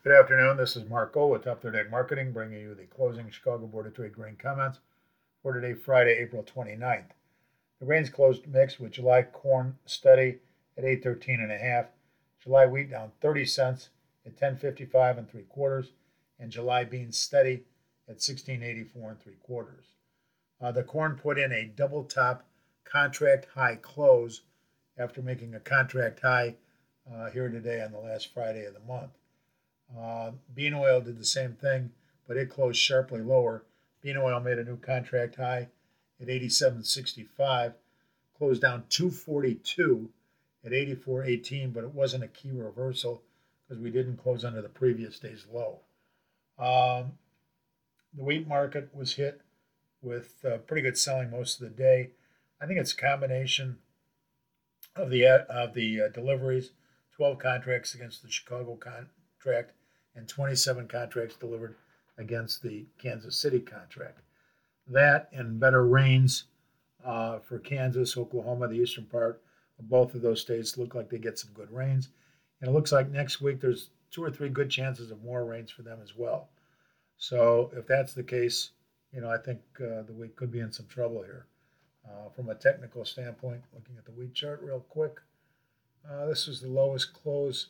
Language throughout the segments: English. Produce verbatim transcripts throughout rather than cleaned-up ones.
Good afternoon. This is Mark Gold with Top thirty Ag Marketing, bringing you the closing Chicago Board of Trade grain comments for today, Friday, April twenty-ninth. The grains closed mixed with July corn steady at eight thirteen and a half, July wheat down thirty cents at ten fifty-five and three quarters, and July beans steady at sixteen eighty-four and three quarters. Uh, the corn put in a double top contract high close after making a contract high uh, here today on the last Friday of the month. Uh, bean oil did the same thing, but it closed sharply lower. Bean oil made a new contract high at eighty-seven sixty-five, closed down two forty-two at eighty-four eighteen, but it wasn't a key reversal because we didn't close under the previous day's low. Um, the wheat market was hit with uh, pretty good selling most of the day. I think it's a combination of the uh, of the uh, deliveries, twelve contracts against the Chicago contract, and twenty-seven contracts delivered against the Kansas City contract. That and better rains uh, for Kansas, Oklahoma, the eastern part of both of those states look like they get some good rains. And it looks like next week there's two or three good chances of more rains for them as well. So if that's the case, you know, I think uh, the wheat could be in some trouble here. Uh, from a technical standpoint, looking at the wheat chart real quick, uh, this is the lowest close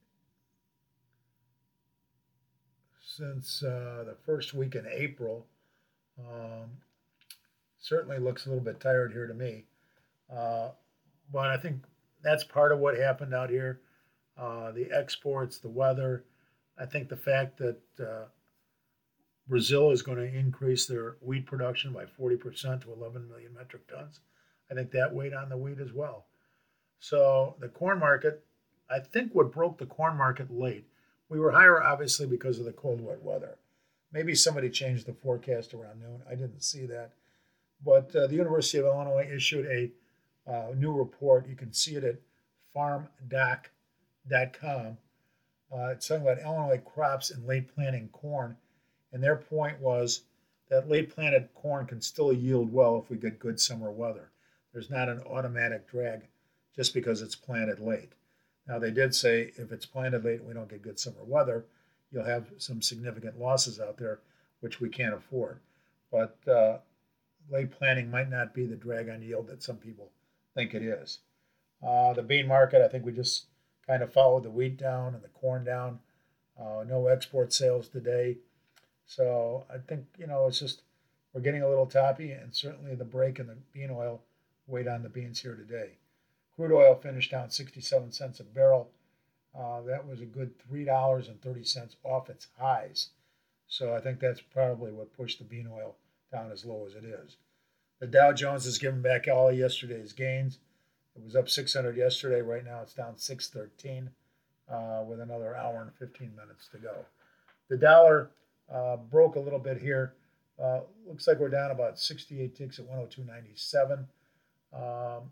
since uh, the first week in April. Um, certainly looks a little bit tired here to me. Uh, but I think that's part of what happened out here. Uh, the exports, the weather. I think the fact that uh, Brazil is going to increase their wheat production by forty percent to eleven million metric tons. I think that weighed on the wheat as well. So the corn market, I think what broke the corn market late, we were higher obviously because of the cold, wet weather. Maybe somebody changed the forecast around noon. I didn't see that. But uh, the University of Illinois issued a uh, new report. You can see it at farm doc dot com. Uh, it's talking about Illinois crops and late planting corn. And their point was that late planted corn can still yield well if we get good summer weather. There's not an automatic drag just because it's planted late. Now, they did say if it's planted late and we don't get good summer weather, you'll have some significant losses out there, which we can't afford. But uh, late planting might not be the drag on yield that some people think it is. Uh, the bean market, I think we just kind of followed the wheat down and the corn down. Uh, no export sales today. So I think, you know, it's just we're getting a little toppy, and certainly the break in the bean oil weighed on the beans here today. Crude oil finished down sixty-seven cents a barrel. Uh, that was a good three dollars and thirty cents off its highs. So I think that's probably what pushed the bean oil down as low as it is. The Dow Jones has given back all of yesterday's gains. It was up six hundred yesterday. Right now it's down six thirteen uh, with another hour and fifteen minutes to go. The dollar uh, broke a little bit here. Uh, looks like we're down about sixty-eight ticks at one oh two ninety-seven. Um,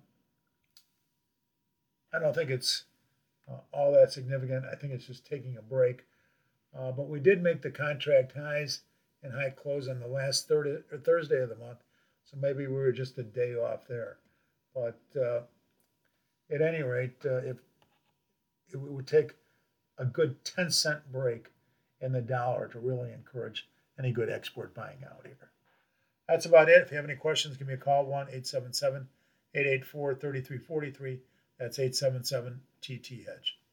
I don't think it's uh, all that significant. I think it's just taking a break. Uh, but we did make the contract highs and high close on the last third, or Thursday of the month. So maybe we were just a day off there. But uh, at any rate, uh, if it would take a good ten cent break in the dollar to really encourage any good export buying out here. That's about it. If you have any questions, give me a call, one eight seven seven, eight eight four, three three four three. That's eight seven seven T T Hedge.